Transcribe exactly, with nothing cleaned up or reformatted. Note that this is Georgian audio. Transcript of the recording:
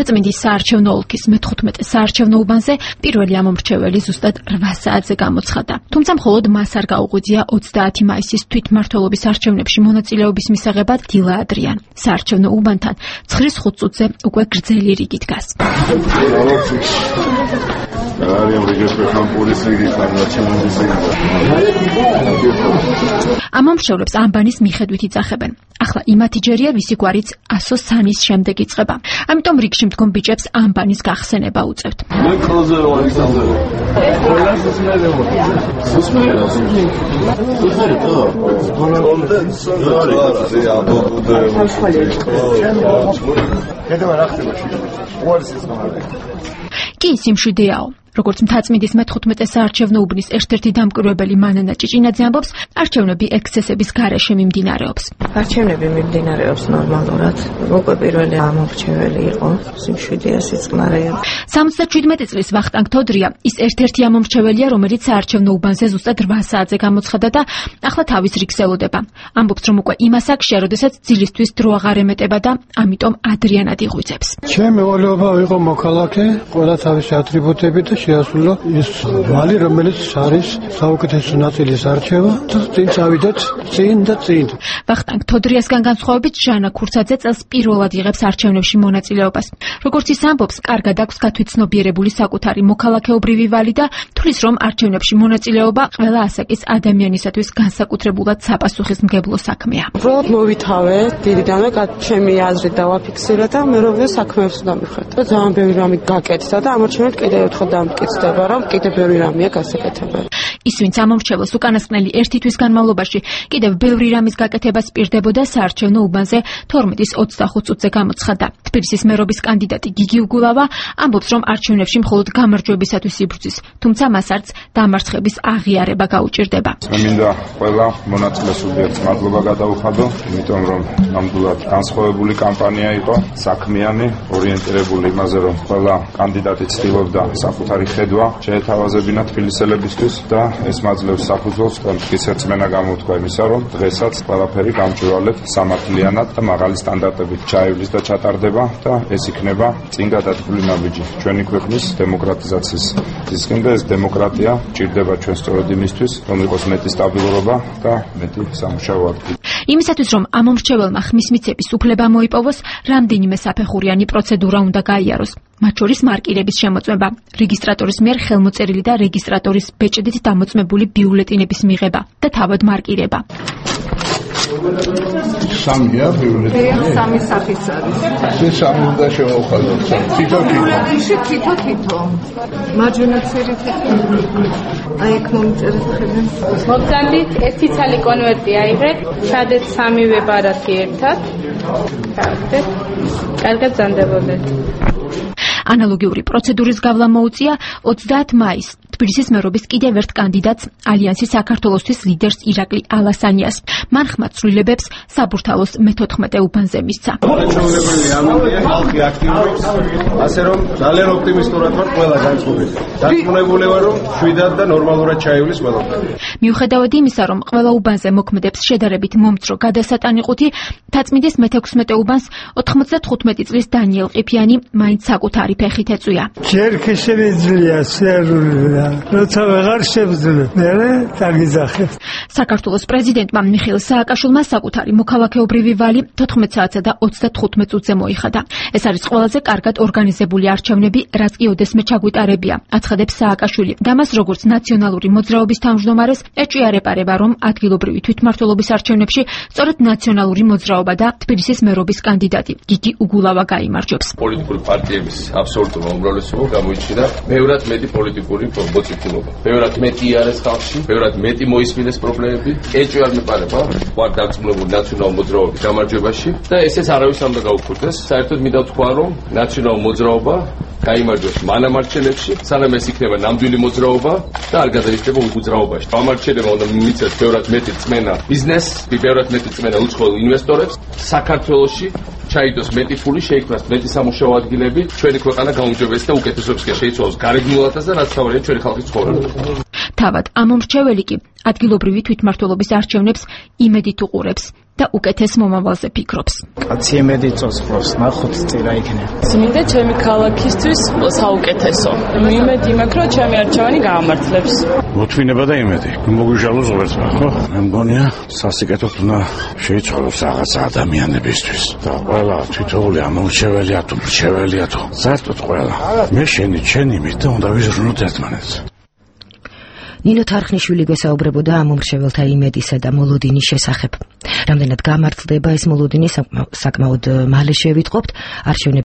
მთაწმინდის საარჩევნო ოლქის მეთხუთმეტე საარჩევნო უბანზე პირველი ამომრჩეველი ზუსტად რვა საათზე გამოცხადდა. თუმცა მხოლოდ მას არ გაუღვიძია ოცდაათი მაისის თვითმმართველობის არჩევნებში მონაწილეობის მისაღებად დილა ადრიან. საარჩევნო უბანთან ცხრის ხუთ წუთზე უკვე გრძელი რიგი დგას. ამომრჩევლებს ამბანის მიხედვით იძახებენ. ახლა იმათი ჯერია, ვისი გვარიც ასო სანის შემდეგ იწყება. ამიტომ რიგში მდგომ ბიჭებს ამბანის გახსენება უწევთ. კი სიმშვიდეაო. როგორც მთაწმინდის მეთხუთმეტე საარჩევნო უბნის ერთ-ერთი დამკვირვებელი მანანა ჭიჭინაძე ამბობს, არჩევნები ექსცესების გარეშე მიმდინარეობს. არჩევნები მიმდინარეობს ნორმალურად. უკვე პირველი ამომრჩეველი იყო, სიმშვიდეა, სიწყნარეა. სამოცდაშვიდმეტი წლის ვახტანგ თოდრია ის ერთ-ერთი ამომრჩეველია, რომელიც საარჩევნო უბანზე ზუსტად რვა საათზე გამოცხადდა და ახლა თავის რიგს ელოდება. ამბობს, რომ უკვე იმ ასაკშია, როდესაც ძილისთვის დრო აღარ ემეტება და ამიტომ ადრიანად იღვიძებს. ჩემი მოვალეობა იყო მოქალაქე, ყველა თავისი ატრიბუტებით და შეასრულა ის ვალი, რომელიც არის საუკეთესო ნაწილის არჩევა და წინ წავიდეთ წინ და წინ. ვახტანგ თოდრიასგან განსხვავებით ჟანა ქურცაძე წელს პირველად იღებს არჩევნებში მონაწილეობას. როგორც ის ამბობს, კარგად აქვს გათვითცნობიერებული საკუთარი მოქალაქეობრივი ვალი და თვლის, რომ არჩევნებში მონაწილეობა ყველა ასაკის ადამიანისათვის განსაკუთრებულად საპასუხისმგებლო საქმეა. უბრალოდ მოვითავე, დიდიდანვე ჩემი აზრით დავაფიქსირე და მე რომ საქმეებს დამიხარდა. ძალიან ბევრი რამე გაკეთდა და ამორჩენად კიდევ ერთხელ დამტკიცდება, რომ კიდევ ბევრი რამეა გასაკეთებელი. ის, ვინც ამომრჩეველს უკანასკნელი ერთი თვის განმავლობაში კიდევ ბევრი რამის გაკეთებას პირდებოდა, საარჩევნო უბანზე თორმეტის ოცდახუთ წუთზე გამოცხადდა. თბილისის მერობის კანდიდატი გიგი უგულავა ამბობს, რომ არჩევნებში მხოლოდ გამარჯვებისათვის იბრძვის, თუმცა მას არც დამარცხების აღიარება გაუჭირდება. მე მინდა ყველა მონაწილე სუბიექტს მადლობა გადაუხადო, იმიტომ რომ ნამდვილად განსხვავებული კამპანია იყო, საქმიანი, ორიენტირებული იმაზე, რომ ყველა კანდიდატი ცდილობდა საკუთარი ხედვა შეეთავაზებინა თბილისელებისთვის და ეს მაძლევს საფუძველს და მტკიცე რწმენა გამოთქვა იმისა, რომ დღესაც ყველაფერი გამჭვირვალედ სამართლიანად და მაღალი სტანდარტებით ჩაივლის და ჩატარდება და ეს იქნება წინ გადადგმული ნაბიჯი ჩვენი ქვეყნის დემოკრატიზაციის ისკენ და ეს დემოკრატია ჭირდება ჩვენ სწორედ იმისთვის, რომ იყოს მეტი სტაბილურობა და მეტი სამუშაო ადგილი. იმისათვის, რომ ამომრჩეველმა ხმის მიცემის უფლება მოიპოვოს, რამდენიმე საფეხურიანი პროცედურა უნდა გაიაროს. მათ შორის მარკირების შემოწმება, რეგისტრატორის მიერ ხელმოწერილი და რეგისტრატორის ბეჭდით დამოწმებული ბიულეტინების მიღება და თავად მარკირება. სამია ბიულეტინი. სამი სახის არის. ეს სამი უნდა შევავხაზოთ. თითო თითო. თითო თითო. მარჯვენა წერით. აი ეგ მომწერეთ ხელმე. მოგძანდით ერთი ცალი კონვერტი აიღეთ, შადეთ სამივე ბარათი ერთად. დავდეთ. კარგად ზანდებოდეთ. ანალოგიური პროცედურის გავლა მოუწია ოცდაათ მაისს თბილისის მერობის კიდევ ერთ კანდიდატს, ალიანსის საქართველოსთვის ლიდერს ირაკლი ალასანიას. მან ხმა ცვლილებებს საბურთალოს მეთოთხმეტე უბანზე მისცა. ჩვეულებრივი ამბავია, ხალხი აქტიურობს, ასე რომ ძალიან ოპტიმისტურად ვარ ყველა განწყობაზე. დარწმუნებული ვარ, რომ შვიდად და ნორმალურად ჩაივლის ყველაფერი. მიუხედავად იმისა, რომ ყველა უბანზე მოქმედებს შედარებით მომცრო გადასატანიყუთი, მთაწმინდის მეთექვსმეტე უბანს ოთხმოცდათხუთმეტი წლის დანიელ ყიფიანი მაინც საკუთარი ფეხით ეწვია. ჯერ კი შეიძლება სერვირა, როცა ვეღარ შევძლებ, მე დაგიზახებ. საქართველოს პრეზიდენტმა მიხეილ სააკაშვილმა საკუთარი მოქალაქეობრივი ვალი თოთხმეტ საათსა და ოცდათხუთმეტ წუთზე მოიხადა. ეს არის ყველაზე კარგად ორგანიზებული არჩევნები, რაც კი ოდესმე ჩაგვიტარებია, აცხადებს სააკაშვილი. და მას როგორც ნაციონალური მოძრაობის თავმჯდომარეს ეჭვია რომ ადგილობრივი თვითმმართველობის არჩევნებში სწორედ ნაციონალური მოძრაობა და თბილისის მერობის კანდიდატი გიგი უგულავა გაიმარჯვებს. პოლიტიკური პარტიების აბსოლუტური უმრავლესობა გამოიჩინა ბევრად მეტი პოლიტიკური მოწიფულობა. ბევრად მეტი არის ხალხში, ბევრად მეტი მოისმინეს პრობლემები. ეჭვი არ მეპარება, ვარ დარწმუნებული ნაციონალურ მოძრაობის გამარჯვებაში და ესეც არავის არ უნდა გაუქმდეს. საერთოდ მინდა ვთქვა, რომ ნაციონალური მოძრაობა გაიმარჯვებს მანამარჩენებში, სანამ ეს იქნება ნამდვილი მოძრაობა და არ გადაიქცება უძრაობაში. ამარჩენება უნდა მიცეს ბევრად მეტი წმენა ბიზნესს, ბევრად მეტი წმენა უცხოელ ინვესტორებს საქართველოში. ჩაიდოს მეტი ფული, შეიქმნას მეტი სამუშაო ადგილები, ჩვენი ქვეყანა გაუმჯობესდეს და უკეთესობს კი შეიცვალოს გარეგნულადაც და რაც თავია ჩვენი ხალხის ცხოვრება. თავად ამომრჩეველი კი ადგილობრივი თვითმმართველობის არჩევნებს იმედით უყურებს. და უკეთეს მომავალზე ფიქრობს. კაცი იმედი წოცხლობს, ნახოთ წირა იქნება. მინდა ჩემი ქალაქისთვის საუკეთესო. იმედი მაქვს, რომ ჩემი არჩევანი გაამართლებს. მოთმინება და იმედი. მოგუშალოს ღმერთმა, ხო? მე მგონია, სასიკეთოდ უნდა შეიცვალოს რაღაც ადამიანებისთვის. და ყველა თითოეული ამორჩეველია თუ მრჩეველია თუ საერთოდ ყველა. მე შენი ჩემი მით უნდა ვიზრუნოთ ერთმანეთს. ნინო თარხნიშვილი გვესაუბრებოდა ამ მომრჩეველთა იმედისა და მოლოდინის შესახებ. რამდენად გამართლდება ეს მოლოდინი საკმაოდ მალე შევიტყობთ. არჩევნები